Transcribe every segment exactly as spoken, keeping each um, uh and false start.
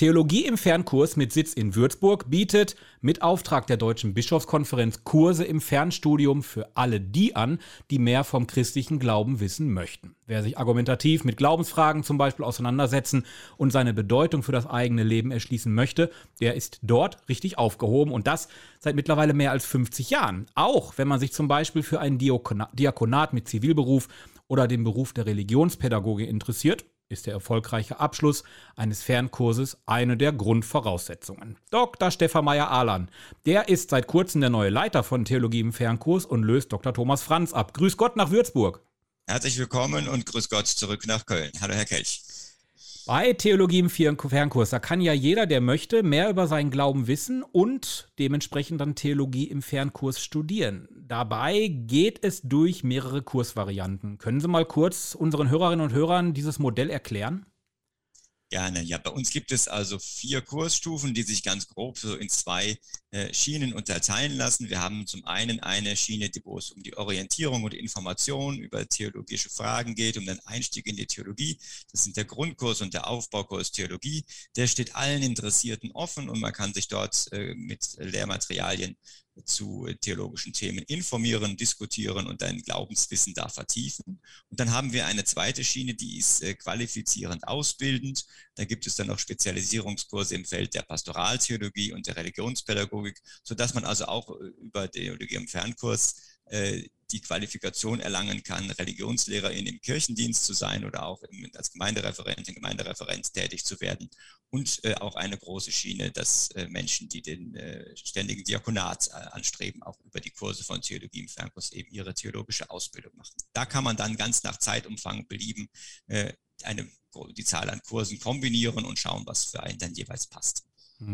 Theologie im Fernkurs mit Sitz in Würzburg bietet mit Auftrag der Deutschen Bischofskonferenz Kurse im Fernstudium für alle die an, die mehr vom christlichen Glauben wissen möchten. Wer sich argumentativ mit Glaubensfragen zum Beispiel auseinandersetzen und seine Bedeutung für das eigene Leben erschließen möchte, der ist dort richtig aufgehoben und das seit mittlerweile mehr als fünfzig Jahren. Auch wenn man sich zum Beispiel für ein Diakonat mit Zivilberuf oder den Beruf der Religionspädagogik interessiert, ist der erfolgreiche Abschluss eines Fernkurses eine der Grundvoraussetzungen. Doktor Stefan Meyer-Ahlan, der ist seit kurzem der neue Leiter von Theologie im Fernkurs und löst Doktor Thomas Franz ab. Grüß Gott nach Würzburg. Herzlich willkommen und grüß Gott zurück nach Köln. Hallo Herr Kelch. Bei Theologie im Fernkurs, da kann ja jeder, der möchte, mehr über seinen Glauben wissen und dementsprechend dann Theologie im Fernkurs studieren. Dabei geht es durch mehrere Kursvarianten. Können Sie mal kurz unseren Hörerinnen und Hörern dieses Modell erklären? Gerne. Ja, bei uns gibt es also vier Kursstufen, die sich ganz grob so in zwei äh, Schienen unterteilen lassen. Wir haben zum einen eine Schiene, die, wo es um die Orientierung und Information über theologische Fragen geht, um den Einstieg in die Theologie. Das sind der Grundkurs und der Aufbaukurs Theologie. Der steht allen Interessierten offen und man kann sich dort äh, mit Lehrmaterialien zu theologischen Themen informieren, diskutieren und dein Glaubenswissen da vertiefen. Und dann haben wir eine zweite Schiene, die ist äh, qualifizierend ausbildend. Da gibt es dann noch Spezialisierungskurse im Feld der Pastoraltheologie und der Religionspädagogik, sodass man also auch äh, über Theologie im Fernkurs äh, die Qualifikation erlangen kann, Religionslehrerin im Kirchendienst zu sein oder auch im, als Gemeindereferentin, Gemeindereferent tätig zu werden. Und äh, auch eine große Schiene, dass äh, Menschen, die den äh, ständigen Diakonat äh, anstreben, auch über die Kurse von Theologie im Fernkurs eben ihre theologische Ausbildung machen. Da kann man dann ganz nach Zeitumfang belieben, äh, eine, die Zahl an Kursen kombinieren und schauen, was für einen dann jeweils passt.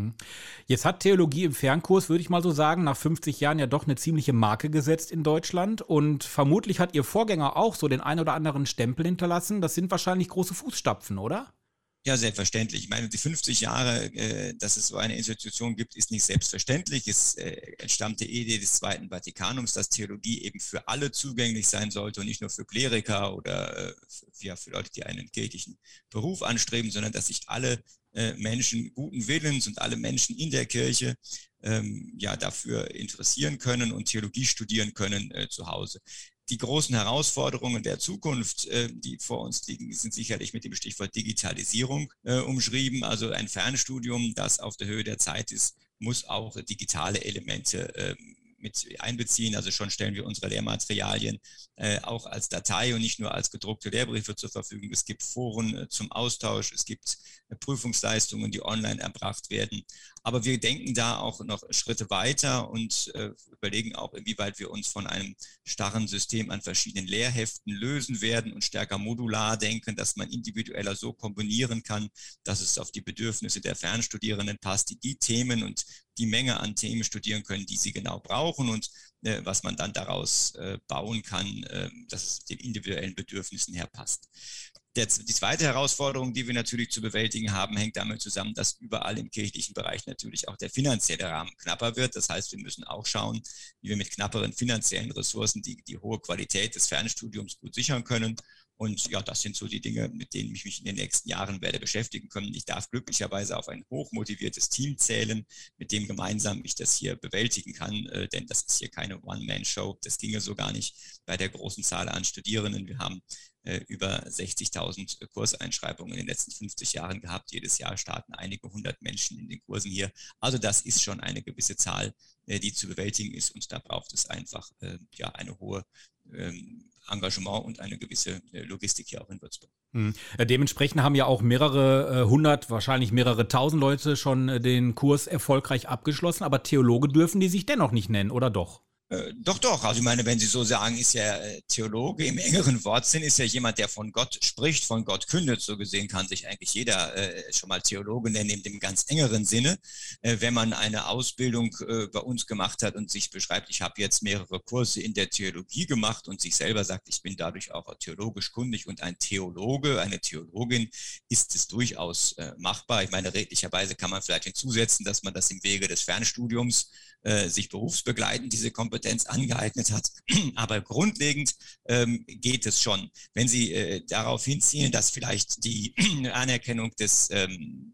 Jetzt hat Theologie im Fernkurs, würde ich mal so sagen, nach fünfzig Jahren ja doch eine ziemliche Marke gesetzt in Deutschland und vermutlich hat Ihr Vorgänger auch so den ein oder anderen Stempel hinterlassen. Das sind wahrscheinlich große Fußstapfen, oder? Ja, selbstverständlich. Ich meine, die fünfzig Jahre, äh, dass es so eine Institution gibt, ist nicht selbstverständlich. Es äh, entstammt der Idee des Zweiten Vatikanums, dass Theologie eben für alle zugänglich sein sollte und nicht nur für Kleriker oder äh, für, ja, für Leute, die einen kirchlichen Beruf anstreben, sondern dass sich alle äh, Menschen guten Willens und alle Menschen in der Kirche ähm, ja dafür interessieren können und Theologie studieren können äh, zu Hause. Die großen Herausforderungen der Zukunft, äh, die vor uns liegen, sind sicherlich mit dem Stichwort Digitalisierung äh, umschrieben. Also ein Fernstudium, das auf der Höhe der Zeit ist, muss auch digitale Elemente äh, mit einbeziehen. Also schon stellen wir unsere Lehrmaterialien äh, auch als Datei und nicht nur als gedruckte Lehrbriefe zur Verfügung. Es gibt Foren äh, zum Austausch, es gibt äh, Prüfungsleistungen, die online erbracht werden. Aber wir denken da auch noch Schritte weiter und äh, überlegen auch, inwieweit wir uns von einem starren System an verschiedenen Lehrheften lösen werden und stärker modular denken, dass man individueller so kombinieren kann, dass es auf die Bedürfnisse der Fernstudierenden passt, die die Themen und die Menge an Themen studieren können, die sie genau brauchen und äh, was man dann daraus äh, bauen kann, äh, dass es den individuellen Bedürfnissen her passt. Der, die zweite Herausforderung, die wir natürlich zu bewältigen haben, hängt damit zusammen, dass überall im kirchlichen Bereich natürlich auch der finanzielle Rahmen knapper wird. Das heißt, wir müssen auch schauen, wie wir mit knapperen finanziellen Ressourcen die, die hohe Qualität des Fernstudiums gut sichern können. Und ja, das sind so die Dinge, mit denen ich mich in den nächsten Jahren werde beschäftigen können. Ich darf glücklicherweise auf ein hochmotiviertes Team zählen, mit dem gemeinsam ich das hier bewältigen kann, äh, denn das ist hier keine One-Man-Show. Das ginge so gar nicht bei der großen Zahl an Studierenden. Wir haben äh, über sechzigtausend Kurseinschreibungen in den letzten fünfzig Jahren gehabt. Jedes Jahr starten einige hundert Menschen in den Kursen hier. Also das ist schon eine gewisse Zahl, äh, die zu bewältigen ist und da braucht es einfach äh, ja eine hohe ähm, Engagement und eine gewisse Logistik hier auch in Würzburg. Hm. Dementsprechend haben ja auch mehrere hundert, wahrscheinlich mehrere tausend Leute schon den Kurs erfolgreich abgeschlossen, aber Theologe dürfen die sich dennoch nicht nennen, oder doch? Äh, doch, doch. Also ich meine, wenn Sie so sagen, ist ja äh, Theologe im engeren Wortsinn, ist ja jemand, der von Gott spricht, von Gott kündet. So gesehen kann sich eigentlich jeder äh, schon mal Theologe nennen, in dem ganz engeren Sinne. Äh, wenn man eine Ausbildung äh, bei uns gemacht hat und sich beschreibt, ich habe jetzt mehrere Kurse in der Theologie gemacht und sich selber sagt, ich bin dadurch auch theologisch kundig und ein Theologe, eine Theologin, ist es durchaus äh, machbar. Ich meine, redlicherweise kann man vielleicht hinzusetzen, dass man das im Wege des Fernstudiums äh, sich berufsbegleitend diese Kompetenz angeeignet hat. Aber grundlegend ähm, geht es schon. Wenn Sie äh, darauf hinzielen, dass vielleicht die Anerkennung des ähm,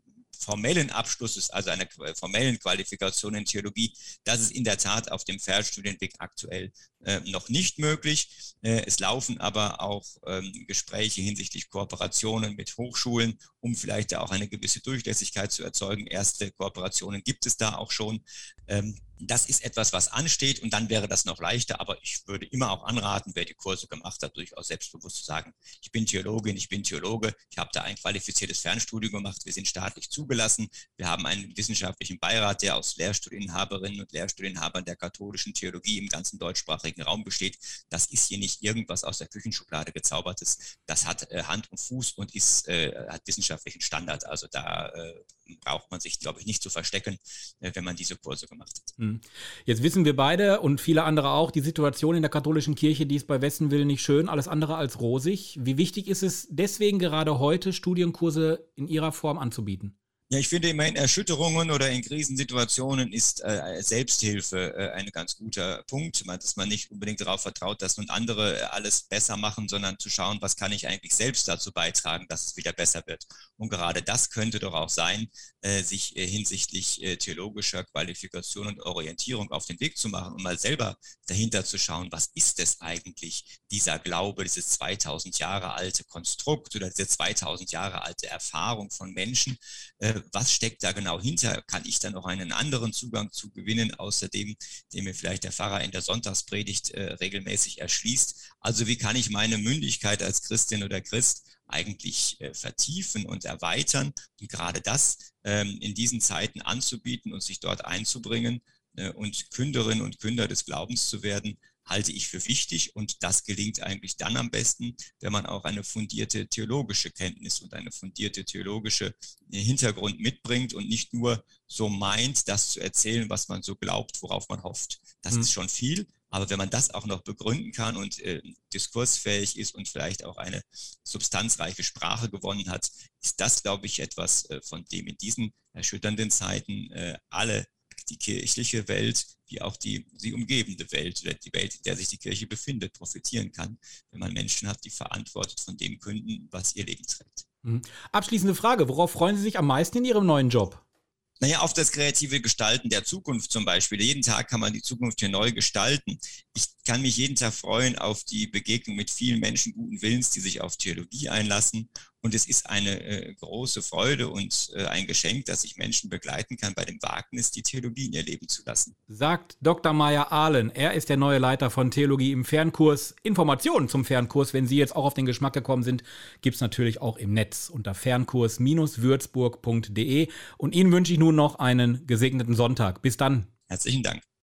formellen Abschlusses, also einer formellen Qualifikation in Theologie, das ist in der Tat auf dem Fernstudienweg aktuell äh, noch nicht möglich. Äh, es laufen aber auch ähm, Gespräche hinsichtlich Kooperationen mit Hochschulen, um vielleicht da auch eine gewisse Durchlässigkeit zu erzeugen. Erste Kooperationen gibt es da auch schon. Ähm, das ist etwas, was ansteht, und dann wäre das noch leichter, aber ich würde immer auch anraten, wer die Kurse gemacht hat, durchaus selbstbewusst zu sagen, ich bin Theologin, ich bin Theologe, ich habe da ein qualifiziertes Fernstudium gemacht, wir sind staatlich zugelassen, wir haben einen wissenschaftlichen Beirat, der aus Lehrstuhlinhaberinnen und Lehrstuhlinhabern der katholischen Theologie im ganzen deutschsprachigen Raum besteht. Das ist hier nicht irgendwas aus der Küchenschublade gezaubertes, das hat äh, Hand und Fuß und ist, äh, hat wissenschaftlichen Standard, also da äh, braucht man sich, glaube ich, nicht zu verstecken, äh, wenn man diese Kurse gemacht hat. Jetzt wissen wir beide und viele andere auch, die Situation in der katholischen Kirche, die ist bei Wessenwillen nicht schön, alles andere als rosig. Wie wichtig ist es deswegen gerade heute, Studienkurse in ihrer Form anzubieten? Ja, ich finde immer in Erschütterungen oder in Krisensituationen ist äh, Selbsthilfe äh, ein ganz guter Punkt, dass man nicht unbedingt darauf vertraut, dass nun andere äh, alles besser machen, sondern zu schauen, was kann ich eigentlich selbst dazu beitragen, dass es wieder besser wird. Und gerade das könnte doch auch sein, äh, sich äh, hinsichtlich äh, theologischer Qualifikation und Orientierung auf den Weg zu machen und mal selber dahinter zu schauen, was ist es eigentlich, dieser Glaube, dieses zweitausend Jahre alte Konstrukt oder diese zweitausend Jahre alte Erfahrung von Menschen, äh, was steckt da genau hinter? Kann ich da noch einen anderen Zugang zu gewinnen, außer dem, den mir vielleicht der Pfarrer in der Sonntagspredigt äh, regelmäßig erschließt? Also wie kann ich meine Mündigkeit als Christin oder Christ eigentlich äh, vertiefen und erweitern? Und gerade das ähm, in diesen Zeiten anzubieten und sich dort einzubringen äh, und Künderinnen und Künder des Glaubens zu werden, halte ich für wichtig, und das gelingt eigentlich dann am besten, wenn man auch eine fundierte theologische Kenntnis und eine fundierte theologische Hintergrund mitbringt und nicht nur so meint, das zu erzählen, was man so glaubt, worauf man hofft. Das mhm. ist schon viel, aber wenn man das auch noch begründen kann und äh, diskursfähig ist und vielleicht auch eine substanzreiche Sprache gewonnen hat, ist das, glaube ich, etwas, äh, von dem in diesen erschütternden Zeiten äh, alle, die kirchliche Welt wie auch die sie umgebende Welt oder die Welt, in der sich die Kirche befindet, profitieren kann, wenn man Menschen hat, die verantwortet von dem künden, was ihr Leben trägt. Mhm. Abschließende Frage, worauf freuen Sie sich am meisten in Ihrem neuen Job? Naja, auf das kreative Gestalten der Zukunft zum Beispiel. Jeden Tag kann man die Zukunft hier neu gestalten. Ich kann mich jeden Tag freuen auf die Begegnung mit vielen Menschen guten Willens, die sich auf Theologie einlassen. Und es ist eine äh, große Freude und äh, ein Geschenk, dass ich Menschen begleiten kann bei dem Wagnis, die Theologie in ihr Leben zu lassen. Sagt Doktor Meyer-Ahlen. Er ist der neue Leiter von Theologie im Fernkurs. Informationen zum Fernkurs, wenn Sie jetzt auch auf den Geschmack gekommen sind, gibt es natürlich auch im Netz unter fernkurs Bindestrich würzburg Punkt de. Und Ihnen wünsche ich nun noch einen gesegneten Sonntag. Bis dann. Herzlichen Dank.